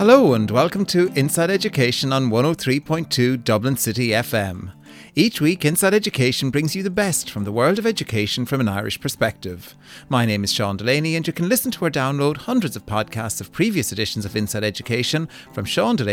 Hello and welcome to Inside Education on 103.2 Dublin City FM. Each week, Inside Education brings you the best from the world of education from an Irish perspective. My name is Sean Delaney and you can listen to or download hundreds of podcasts of previous editions of Inside Education from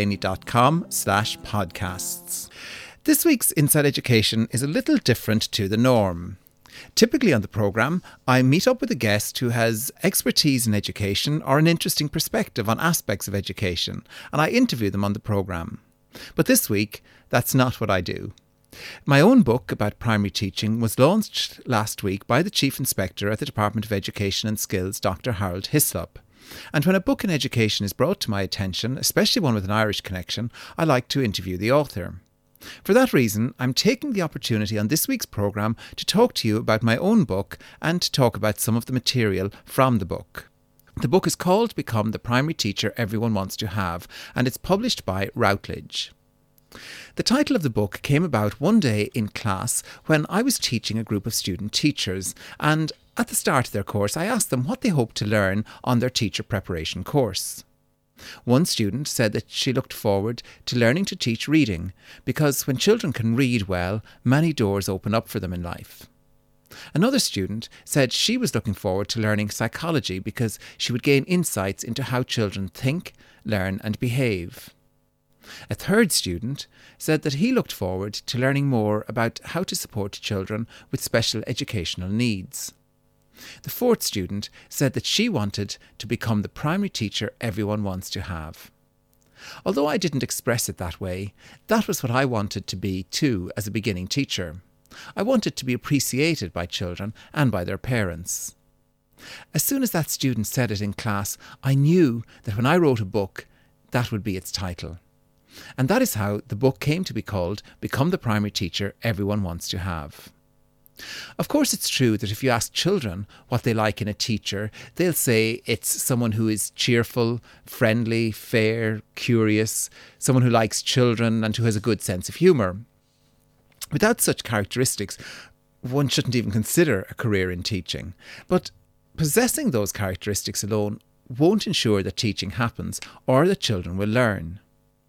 seandelaney.com/podcasts. This week's Inside Education is a little different to the norm. Typically on the programme, I meet up with a guest who has expertise in education or an interesting perspective on aspects of education, and I interview them on the programme. But this week, that's not what I do. My own book about primary teaching was launched last week by the Chief Inspector at the Department of Education and Skills, Dr. Harold Hislop. And when a book in education is brought to my attention, especially one with an Irish connection, I like to interview the author. For that reason, I'm taking the opportunity on this week's programme to talk to you about my own book and to talk about some of the material from the book. The book is called Become the Primary Teacher Everyone Wants to Have, and it's published by Routledge. The title of the book came about one day in class when I was teaching a group of student teachers, and at the start of their course I asked them what they hoped to learn on their teacher preparation course. One student said that she looked forward to learning to teach reading because when children can read well, many doors open up for them in life. Another student said she was looking forward to learning psychology because she would gain insights into how children think, learn and behave. A third student said that he looked forward to learning more about how to support children with special educational needs. The fourth student said that she wanted to become the primary teacher everyone wants to have. Although I didn't express it that way, that was what I wanted to be too as a beginning teacher. I wanted to be appreciated by children and by their parents. As soon as that student said it in class, I knew that when I wrote a book, that would be its title. And that is how the book came to be called Become the Primary Teacher Everyone Wants to Have. Of course, it's true that if you ask children what they like in a teacher, they'll say it's someone who is cheerful, friendly, fair, curious, someone who likes children and who has a good sense of humour. Without such characteristics, one shouldn't even consider a career in teaching. But possessing those characteristics alone won't ensure that teaching happens or that children will learn.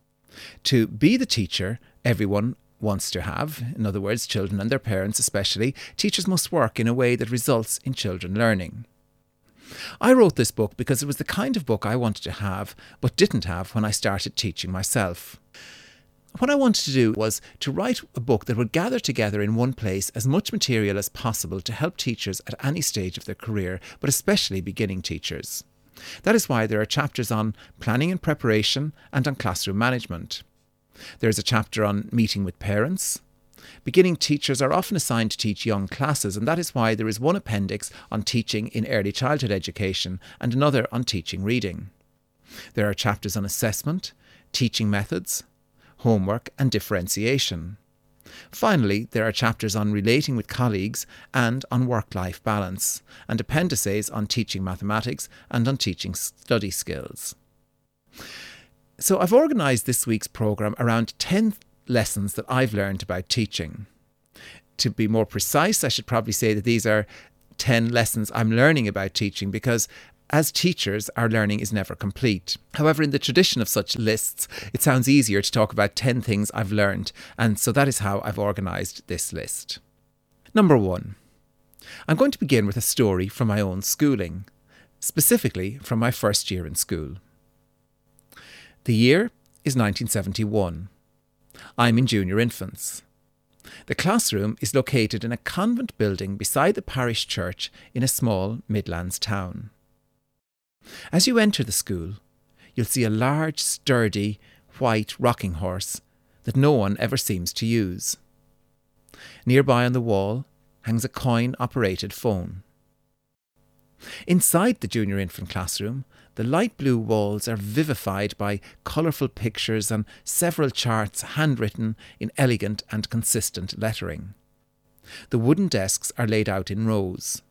To be the teacher everyone wants to have, in other words, children and their parents especially, teachers must work in a way that results in children learning. I wrote this book because it was the kind of book I wanted to have, but didn't have when I started teaching myself. What I wanted to do was to write a book that would gather together in one place as much material as possible to help teachers at any stage of their career, but especially beginning teachers. That is why there are chapters on planning and preparation and on classroom management. There is a chapter on meeting with parents. Beginning teachers are often assigned to teach young classes, and that is why there is one appendix on teaching in early childhood education and another on teaching reading. There are chapters on assessment, teaching methods, homework and differentiation. Finally, there are chapters on relating with colleagues and on work-life balance, and appendices on teaching mathematics and on teaching study skills. So I've organised this week's programme around 10 lessons that I've learned about teaching. To be more precise, I should probably say that these are 10 lessons I'm learning about teaching because as teachers, our learning is never complete. However, in the tradition of such lists, it sounds easier to talk about 10 things I've learned, and so that is how I've organised this list. Number 1. I'm going to begin with a story from my own schooling, specifically from my first year in school. The year is 1971. I'm in junior infants. The classroom is located in a convent building beside the parish church in a small Midlands town. As you enter the school, you'll see a large, sturdy, white rocking horse that no one ever seems to use. Nearby on the wall hangs a coin-operated phone. Inside the junior infant classroom, the light blue walls are vivified by colourful pictures and several charts handwritten in elegant and consistent lettering. The wooden desks are laid out in rows.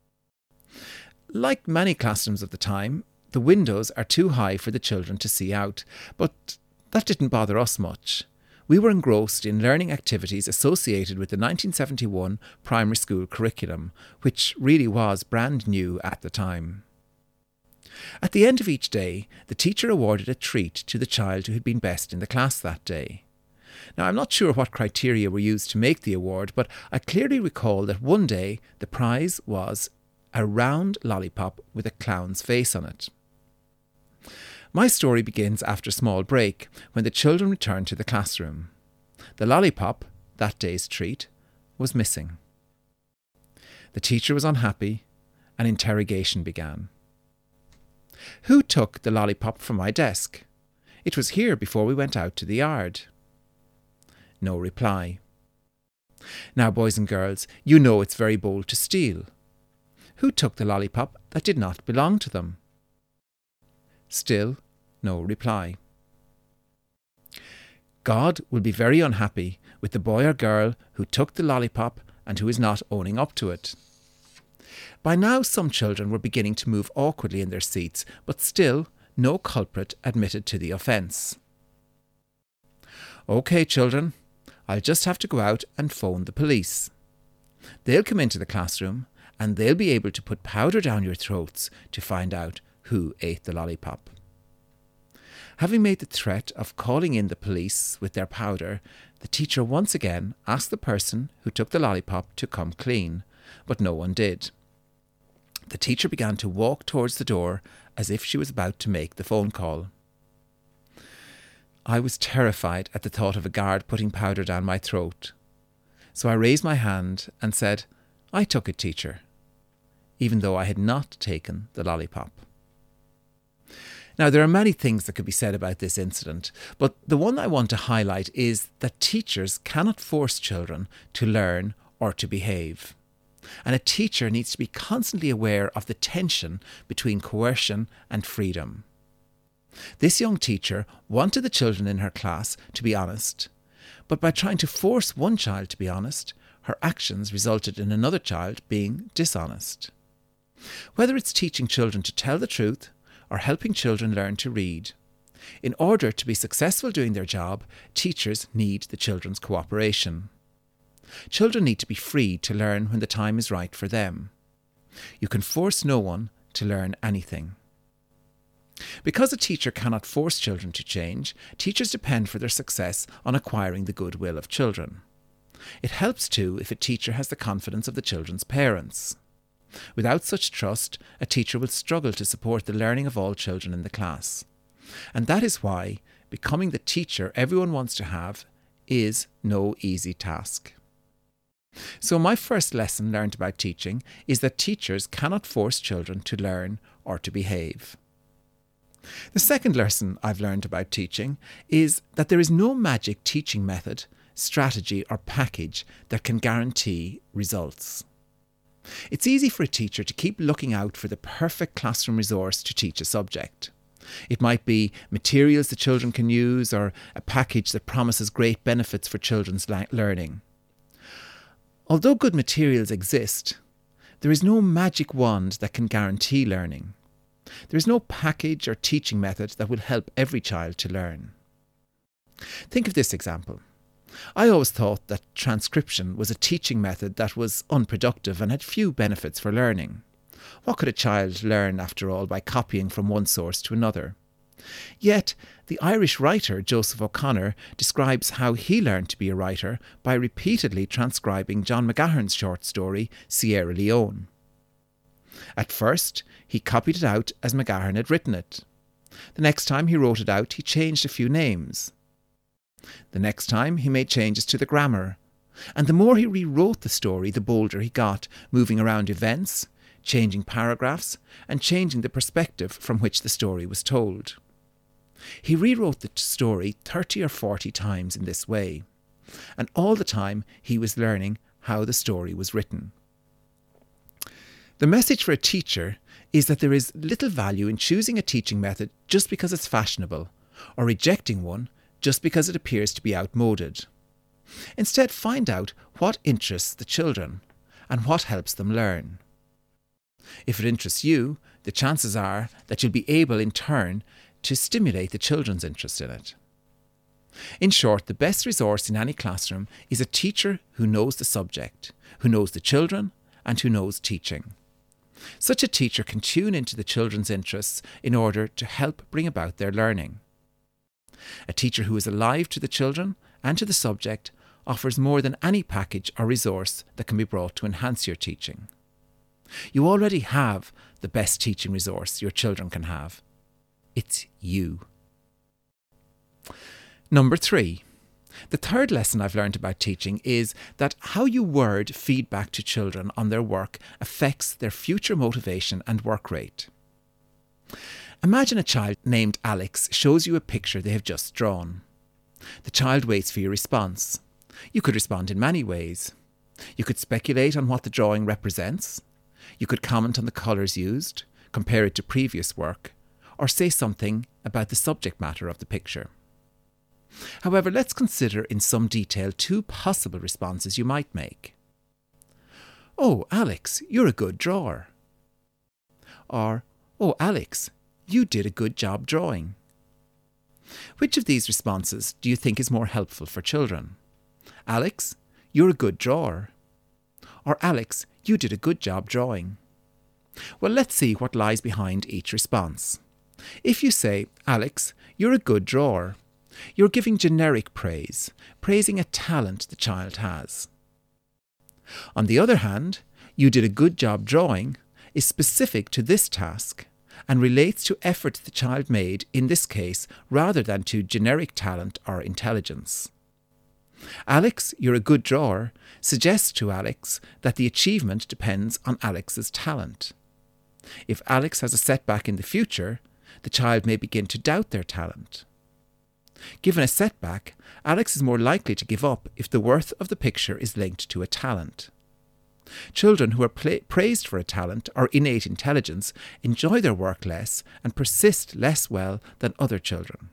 Like many classrooms of the time, the windows are too high for the children to see out, but that didn't bother us much. We were engrossed in learning activities associated with the 1971 primary school curriculum, which really was brand new at the time. At the end of each day, the teacher awarded a treat to the child who had been best in the class that day. Now, I'm not sure what criteria were used to make the award, but I clearly recall that one day the prize was a round lollipop with a clown's face on it. My story begins after a small break, when the children returned to the classroom. The lollipop, that day's treat, was missing. The teacher was unhappy. An interrogation began. Who took the lollipop from my desk? It was here before we went out to the yard. No reply. Now, boys and girls, you know it's very bold to steal. Who took the lollipop that did not belong to them? Still no reply. God will be very unhappy with the boy or girl who took the lollipop and who is not owning up to it. By now some children were beginning to move awkwardly in their seats, but still no culprit admitted to the offence. OK, children, I'll just have to go out and phone the police. They'll come into the classroom and they'll be able to put powder down your throats to find out who ate the lollipop. Having made the threat of calling in the police with their powder, the teacher once again asked the person who took the lollipop to come clean, but no one did. The teacher began to walk towards the door as if she was about to make the phone call. I was terrified at the thought of a guard putting powder down my throat. So I raised my hand and said, I took it, teacher, even though I had not taken the lollipop. Now, there are many things that could be said about this incident, but the one I want to highlight is that teachers cannot force children to learn or to behave. And a teacher needs to be constantly aware of the tension between coercion and freedom. This young teacher wanted the children in her class to be honest, but by trying to force one child to be honest, her actions resulted in another child being dishonest. Whether it's teaching children to tell the truth or helping children learn to read, in order to be successful doing their job, teachers need the children's cooperation. Children need to be free to learn when the time is right for them. You can force no one to learn anything. Because a teacher cannot force children to change, teachers depend for their success on acquiring the goodwill of children. It helps too if a teacher has the confidence of the children's parents. Without such trust, a teacher will struggle to support the learning of all children in the class. And that is why becoming the teacher everyone wants to have is no easy task. So my first lesson learned about teaching is that teachers cannot force children to learn or to behave. The second lesson I've learned about teaching is that there is no magic teaching method, strategy or package that can guarantee results. It's easy for a teacher to keep looking out for the perfect classroom resource to teach a subject. It might be materials the children can use or a package that promises great benefits for children's learning. Although good materials exist, there is no magic wand that can guarantee learning. There is no package or teaching method that will help every child to learn. Think of this example. I always thought that transcription was a teaching method that was unproductive and had few benefits for learning. What could a child learn, after all, by copying from one source to another? Yet, the Irish writer Joseph O'Connor describes how he learned to be a writer by repeatedly transcribing John McGahern's short story, Sierra Leone. At first, he copied it out as McGahern had written it. The next time he wrote it out, he changed a few names. The next time, he made changes to the grammar. And the more he rewrote the story, the bolder he got, moving around events, changing paragraphs, and changing the perspective from which the story was told. He rewrote the story 30 or 40 times in this way, and all the time he was learning how the story was written. The message for a teacher is that there is little value in choosing a teaching method just because it's fashionable, or rejecting one just because it appears to be outmoded. Instead, find out what interests the children and what helps them learn. If it interests you, the chances are that you'll be able in turn to stimulate the children's interest in it. In short, the best resource in any classroom is a teacher who knows the subject, who knows the children, and who knows teaching. Such a teacher can tune into the children's interests in order to help bring about their learning. A teacher who is alive to the children and to the subject offers more than any package or resource that can be brought to enhance your teaching. You already have the best teaching resource your children can have. It's you. Number 3. The third lesson I've learned about teaching is that how you word feedback to children on their work affects their future motivation and work rate. Imagine a child named Alex shows you a picture they have just drawn. The child waits for your response. You could respond in many ways. You could speculate on what the drawing represents. You could comment on the colours used, compare it to previous work, or say something about the subject matter of the picture. However, let's consider in some detail 2 possible responses you might make. "Oh, Alex, you're a good drawer." Or, "Oh, Alex, you did a good job drawing." Which of these responses do you think is more helpful for children? "Alex, you're a good drawer." Or, "Alex, you did a good job drawing." Well, let's see what lies behind each response. If you say, "Alex, you're a good drawer," you're giving generic praise, praising a talent the child has. On the other hand, "You did a good job drawing" is specific to this task and relates to effort the child made in this case rather than to generic talent or intelligence. "Alex, you're a good drawer" suggests to Alex that the achievement depends on Alex's talent. If Alex has a setback in the future, the child may begin to doubt their talent. Given a setback, Alex is more likely to give up if the worth of the picture is linked to a talent. Children who are praised for a talent or innate intelligence enjoy their work less and persist less well than other children.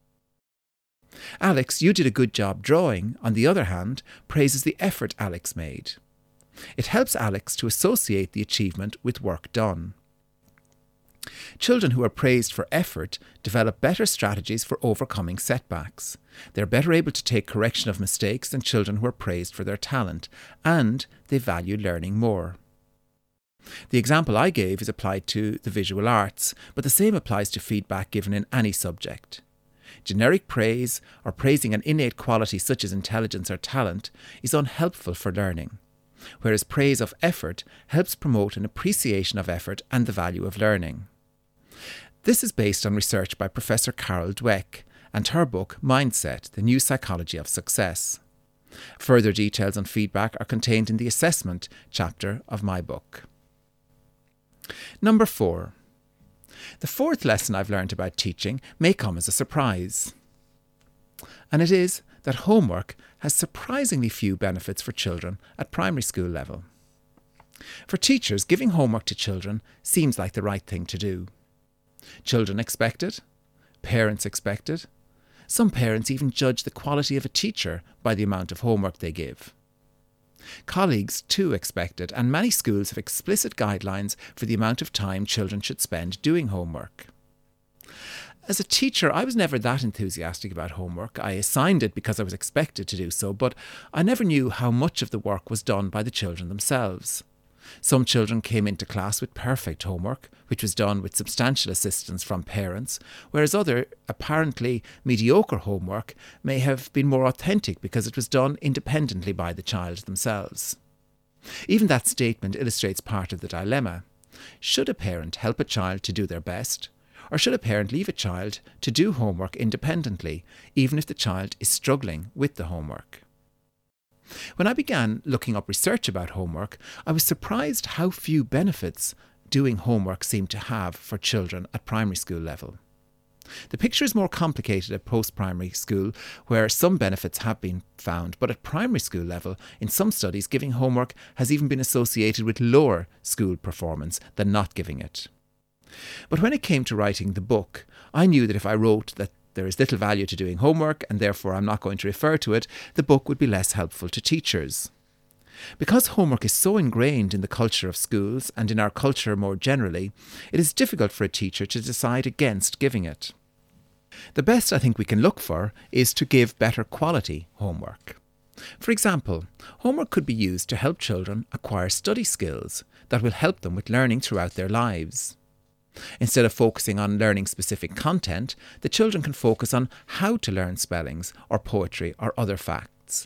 "Alex, you did a good job drawing," on the other hand, praises the effort Alex made. It helps Alex to associate the achievement with work done. Children who are praised for effort develop better strategies for overcoming setbacks. They're better able to take correction of mistakes than children who are praised for their talent, and they value learning more. The example I gave is applied to the visual arts, but the same applies to feedback given in any subject. Generic praise, or praising an innate quality such as intelligence or talent, is unhelpful for learning, whereas praise of effort helps promote an appreciation of effort and the value of learning. This is based on research by Professor Carol Dweck and her book Mindset, The New Psychology of Success. Further details on feedback are contained in the assessment chapter of my book. Number 4. The fourth lesson I've learned about teaching may come as a surprise. And it is that homework has surprisingly few benefits for children at primary school level. For teachers, giving homework to children seems like the right thing to do. Children expect it. Parents expect it. Some parents even judge the quality of a teacher by the amount of homework they give. Colleagues too expect it, and many schools have explicit guidelines for the amount of time children should spend doing homework. As a teacher, I was never that enthusiastic about homework. I assigned it because I was expected to do so, but I never knew how much of the work was done by the children themselves. Some children came into class with perfect homework, which was done with substantial assistance from parents, whereas other, apparently mediocre homework may have been more authentic because it was done independently by the child themselves. Even that statement illustrates part of the dilemma. Should a parent help a child to do their best, or should a parent leave a child to do homework independently, even if the child is struggling with the homework? When I began looking up research about homework, I was surprised how few benefits doing homework seemed to have for children at primary school level. The picture is more complicated at post-primary school, where some benefits have been found, but at primary school level, in some studies, giving homework has even been associated with lower school performance than not giving it. But when it came to writing the book, I knew that if I wrote that there is little value to doing homework, and therefore I'm not going to refer to it, the book would be less helpful to teachers. Because homework is so ingrained in the culture of schools and in our culture more generally, it is difficult for a teacher to decide against giving it. The best I think we can look for is to give better quality homework. For example, homework could be used to help children acquire study skills that will help them with learning throughout their lives. Instead of focusing on learning specific content, the children can focus on how to learn spellings or poetry or other facts.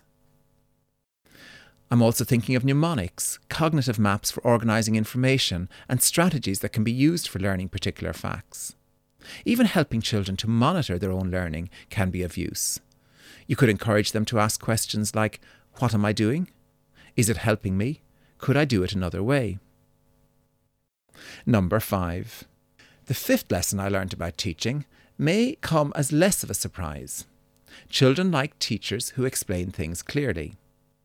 I'm also thinking of mnemonics, cognitive maps for organising information, and strategies that can be used for learning particular facts. Even helping children to monitor their own learning can be of use. You could encourage them to ask questions like, "What am I doing? Is it helping me? Could I do it another way?" Number 5. The fifth lesson I learned about teaching may come as less of a surprise. Children like teachers who explain things clearly.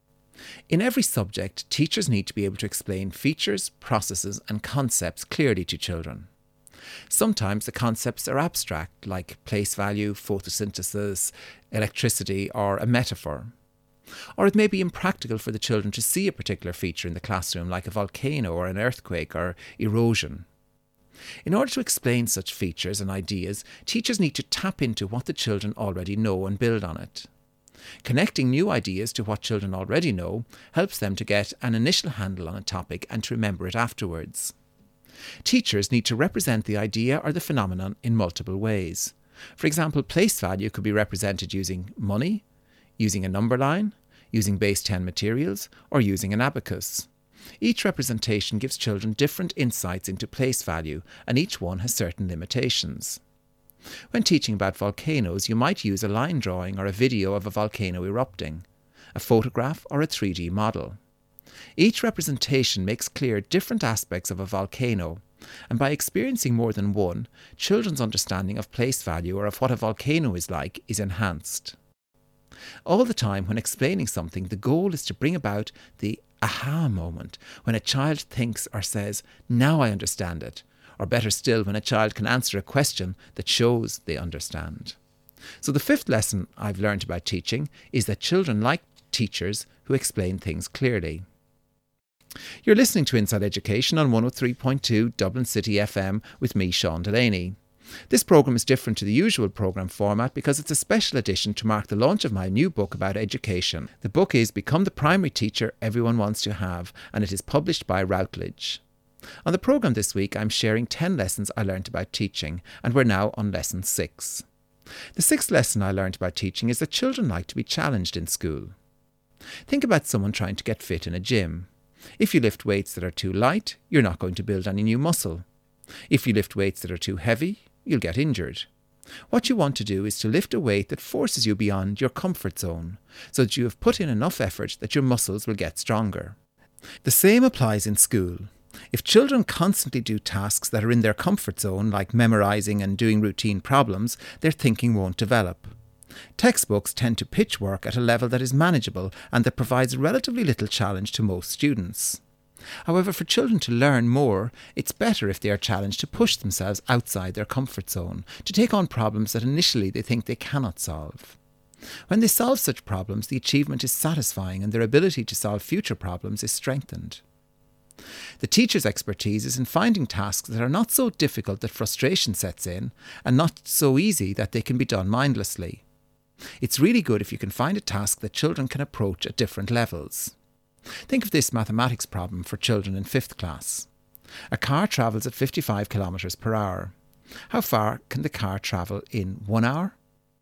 In every subject, teachers need to be able to explain features, processes, and concepts clearly to children. Sometimes the concepts are abstract, like place value, photosynthesis, electricity, or a metaphor. Or it may be impractical for the children to see a particular feature in the classroom, like a volcano or an earthquake or erosion. In order to explain such features and ideas, teachers need to tap into what the children already know and build on it. Connecting new ideas to what children already know helps them to get an initial handle on a topic and to remember it afterwards. Teachers need to represent the idea or the phenomenon in multiple ways. For example, place value could be represented using money, using a number line, using base 10 materials, or using an abacus. Each representation gives children different insights into place value, and each one has certain limitations. When teaching about volcanoes, you might use a line drawing or a video of a volcano erupting, a photograph or a 3D model. Each representation makes clear different aspects of a volcano, and by experiencing more than one, children's understanding of place value or of what a volcano is like is enhanced. All the time when explaining something, the goal is to bring about the aha moment, when a child thinks or says, "Now I understand it," or better still, when a child can answer a question that shows they understand. So the fifth lesson I've learned about teaching is that children like teachers who explain things clearly. You're listening to Inside Education on 103.2 Dublin City FM with me, Sean Delaney. This programme is different to the usual programme format because it's a special edition to mark the launch of my new book about education. The book is Become the Primary Teacher Everyone Wants to Have, and it is published by Routledge. On the programme this week, I'm sharing 10 lessons I learned about teaching, and we're now on lesson 6. The sixth lesson I learned about teaching is that children like to be challenged in school. Think about someone trying to get fit in a gym. If you lift weights that are too light, you're not going to build any new muscle. If you lift weights that are too heavy, you'll get injured. What you want to do is to lift a weight that forces you beyond your comfort zone, so that you have put in enough effort that your muscles will get stronger. The same applies in school. If children constantly do tasks that are in their comfort zone, like memorising and doing routine problems, their thinking won't develop. Textbooks tend to pitch work at a level that is manageable and that provides relatively little challenge to most students. However, for children to learn more, it's better if they are challenged to push themselves outside their comfort zone, to take on problems that initially they think they cannot solve. When they solve such problems, the achievement is satisfying and their ability to solve future problems is strengthened. The teacher's expertise is in finding tasks that are not so difficult that frustration sets in, and not so easy that they can be done mindlessly. It's really good if you can find a task that children can approach at different levels. Think of this mathematics problem for children in 5th class. A car travels at 55 kilometres per hour. How far can the car travel in 1 hour?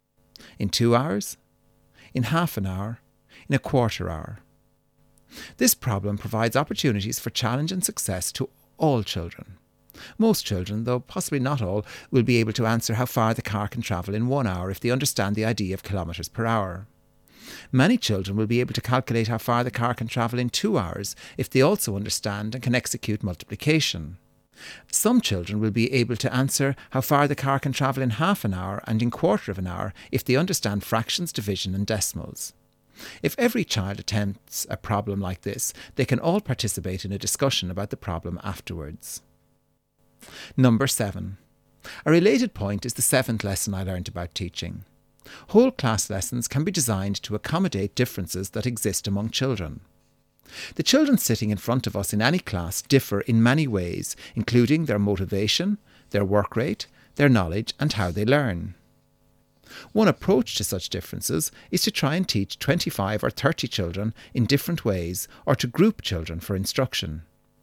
In 2 hours? In half an hour? In a quarter hour? This problem provides opportunities for challenge and success to all children. Most children, though possibly not all, will be able to answer how far the car can travel in 1 hour if they understand the idea of kilometres per hour. Many children will be able to calculate how far the car can travel in 2 hours if they also understand and can execute multiplication. Some children will be able to answer how far the car can travel in half an hour and in quarter of an hour if they understand fractions, division and decimals. If every child attempts a problem like this, they can all participate in a discussion about the problem afterwards. Number 7. A related point is the 7th lesson I learned about teaching. Whole class lessons can be designed to accommodate differences that exist among children. The children sitting in front of us in any class differ in many ways, including their motivation, their work rate, their knowledge and how they learn. One approach to such differences is to try and teach 25 or 30 children in different ways, or to group children for instruction.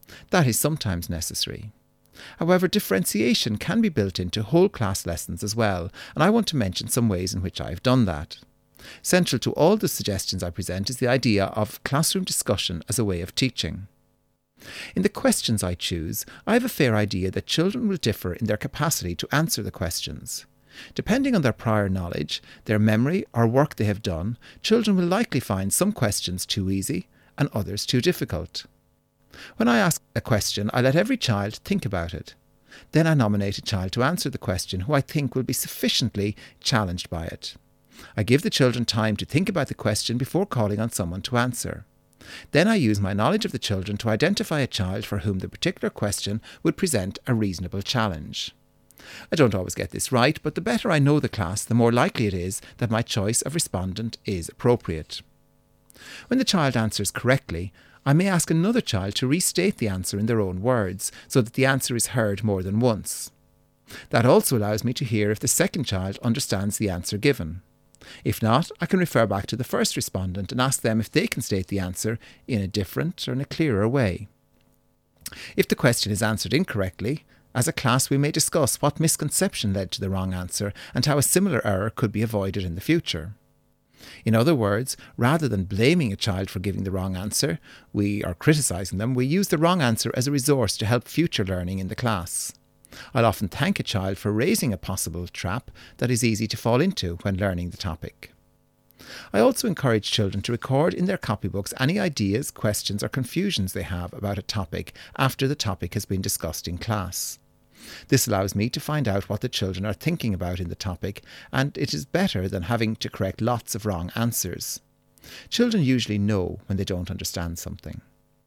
That is sometimes necessary. However, differentiation can be built into whole class lessons as well, and I want to mention some ways in which I have done that. Central to all the suggestions I present is the idea of classroom discussion as a way of teaching. In the questions I choose, I have a fair idea that children will differ in their capacity to answer the questions. Depending on their prior knowledge, their memory or work they have done, children will likely find some questions too easy and others too difficult. When I ask a question, I let every child think about it. Then I nominate a child to answer the question who I think will be sufficiently challenged by it. I give the children time to think about the question before calling on someone to answer. Then I use my knowledge of the children to identify a child for whom the particular question would present a reasonable challenge. I don't always get this right, but the better I know the class, the more likely it is that my choice of respondent is appropriate. When the child answers correctly, I may ask another child to restate the answer in their own words, so that the answer is heard more than once. That also allows me to hear if the second child understands the answer given. If not, I can refer back to the first respondent and ask them if they can state the answer in a different or in a clearer way. If the question is answered incorrectly, as a class we may discuss what misconception led to the wrong answer and how a similar error could be avoided in the future. In other words, rather than blaming a child for giving the wrong answer, or criticising them, we use the wrong answer as a resource to help future learning in the class. I'll often thank a child for raising a possible trap that is easy to fall into when learning the topic. I also encourage children to record in their copybooks any ideas, questions or confusions they have about a topic after the topic has been discussed in class. This allows me to find out what the children are thinking about in the topic, and it is better than having to correct lots of wrong answers. Children usually know when they don't understand something.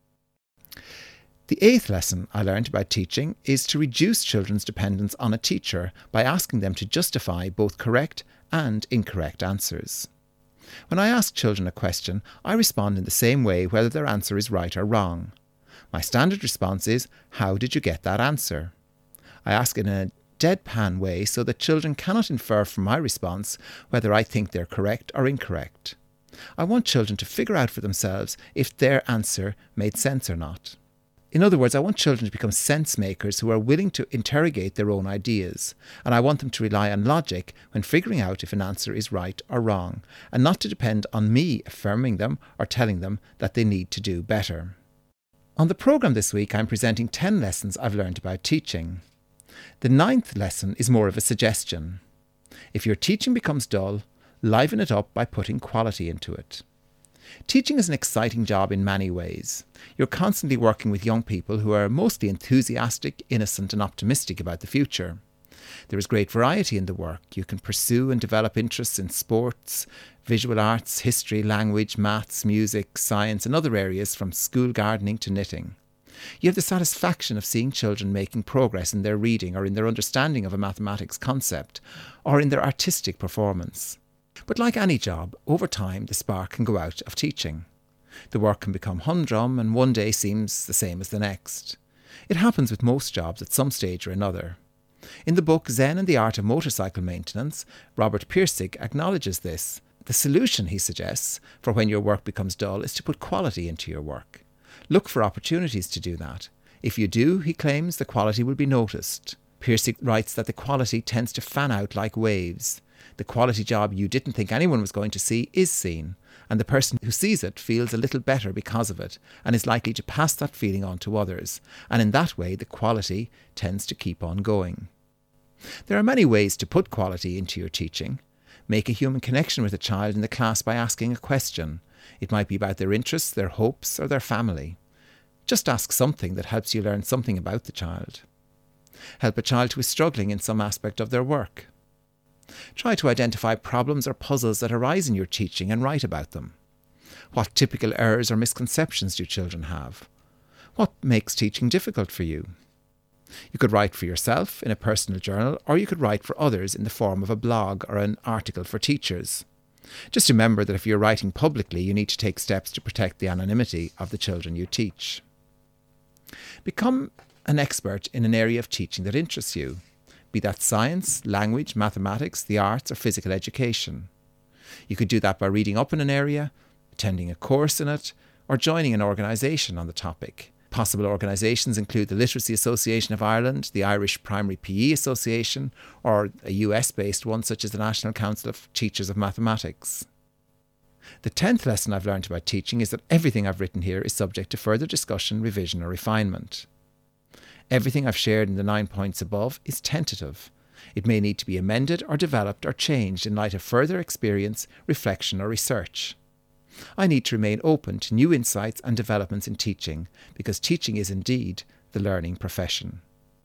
The 8th lesson I learned about teaching is to reduce children's dependence on a teacher by asking them to justify both correct and incorrect answers. When I ask children a question, I respond in the same way whether their answer is right or wrong. My standard response is, "How did you get that answer?" I ask in a deadpan way so that children cannot infer from my response whether I think they're correct or incorrect. I want children to figure out for themselves if their answer made sense or not. In other words, I want children to become sense makers who are willing to interrogate their own ideas, and I want them to rely on logic when figuring out if an answer is right or wrong, and not to depend on me affirming them or telling them that they need to do better. On the programme this week, I'm presenting 10 lessons I've learned about teaching. The 9th lesson is more of a suggestion. If your teaching becomes dull, liven it up by putting quality into it. Teaching is an exciting job in many ways. You're constantly working with young people who are mostly enthusiastic, innocent and optimistic about the future. There is great variety in the work. You can pursue and develop interests in sports, visual arts, history, language, maths, music, science and other areas from school gardening to knitting. You have the satisfaction of seeing children making progress in their reading or in their understanding of a mathematics concept or in their artistic performance. But like any job, over time the spark can go out of teaching. The work can become humdrum and one day seems the same as the next. It happens with most jobs at some stage or another. In the book Zen and the Art of Motorcycle Maintenance, Robert Pirsig acknowledges this. The solution, he suggests, for when your work becomes dull is to put quality into your work. Look for opportunities to do that. If you do, he claims, the quality will be noticed. Pirsig writes that the quality tends to fan out like waves. The quality job you didn't think anyone was going to see is seen, and the person who sees it feels a little better because of it, and is likely to pass that feeling on to others, and in that way the quality tends to keep on going. There are many ways to put quality into your teaching. Make a human connection with a child in the class by asking a question. It might be about their interests, their hopes, or their family. Just ask something that helps you learn something about the child. Help a child who is struggling in some aspect of their work. Try to identify problems or puzzles that arise in your teaching and write about them. What typical errors or misconceptions do children have? What makes teaching difficult for you? You could write for yourself in a personal journal, or you could write for others in the form of a blog or an article for teachers. Just remember that if you're writing publicly, you need to take steps to protect the anonymity of the children you teach. Become an expert in an area of teaching that interests you, be that science, language, mathematics, the arts, or physical education. You could do that by reading up in an area, attending a course in it, or joining an organisation on the topic. Possible organisations include the Literacy Association of Ireland, the Irish Primary PE Association, or a US-based one such as the National Council of Teachers of Mathematics. The 10th lesson I've learned about teaching is that everything I've written here is subject to further discussion, revision or refinement. Everything I've shared in the 9 points above is tentative. It may need to be amended or developed or changed in light of further experience, reflection or research. I need to remain open to new insights and developments in teaching, because teaching is indeed the learning profession.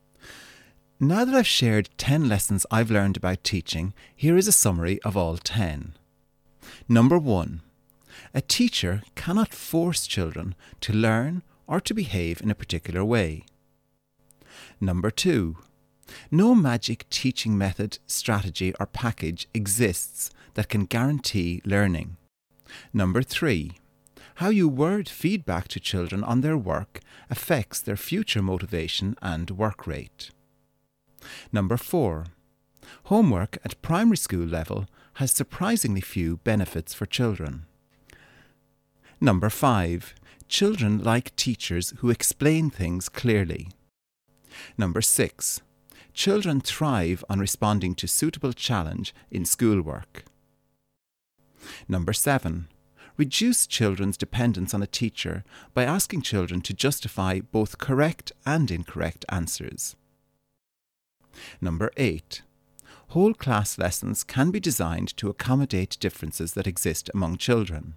Now that I've shared 10 lessons I've learned about teaching, here is a summary of all 10. Number 1. A teacher cannot force children to learn or to behave in a particular way. Number 2. No magic teaching method, strategy or package exists that can guarantee learning. Number 3. How you word feedback to children on their work affects their future motivation and work rate. Number 4. Homework at primary school level has surprisingly few benefits for children. Number 5. Children like teachers who explain things clearly. Number 6. Children thrive on responding to suitable challenge in schoolwork. Number 7. Reduce children's dependence on a teacher by asking children to justify both correct and incorrect answers. Number 8. Whole class lessons can be designed to accommodate differences that exist among children.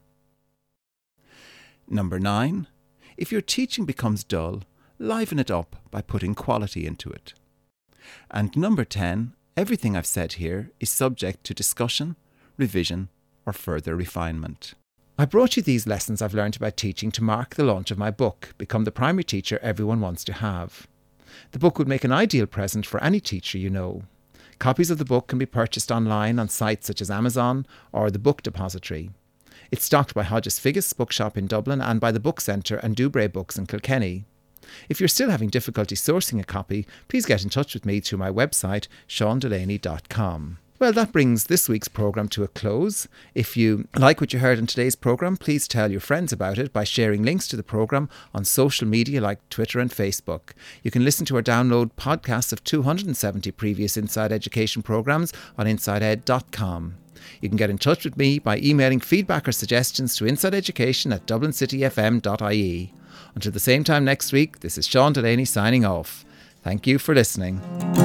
Number 9. If your teaching becomes dull, liven it up by putting quality into it. And number 10. Everything I've said here is subject to discussion, revision, or further refinement. I brought you these lessons I've learned about teaching to mark the launch of my book, Become the Primary Teacher Everyone Wants to Have. The book would make an ideal present for any teacher you know. Copies of the book can be purchased online on sites such as Amazon or the Book Depository. It's stocked by Hodges Figgis Bookshop in Dublin and by the Book Centre and Dubray Books in Kilkenny. If you're still having difficulty sourcing a copy, please get in touch with me through my website, seandelaney.com. Well, that brings this week's programme to a close. If you like what you heard in today's programme, please tell your friends about it by sharing links to the programme on social media like Twitter and Facebook. You can listen to or download podcasts of 270 previous Inside Education programmes on insideed.com. You can get in touch with me by emailing feedback or suggestions to insideeducation@dublincityfm.ie. Until the same time next week, this is Sean Delaney signing off. Thank you for listening.